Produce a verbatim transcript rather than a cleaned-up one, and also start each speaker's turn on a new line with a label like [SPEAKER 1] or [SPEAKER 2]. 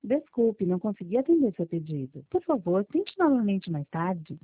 [SPEAKER 1] Desculpe, não consegui atender seu pedido. Por favor, tente novamente mais tarde.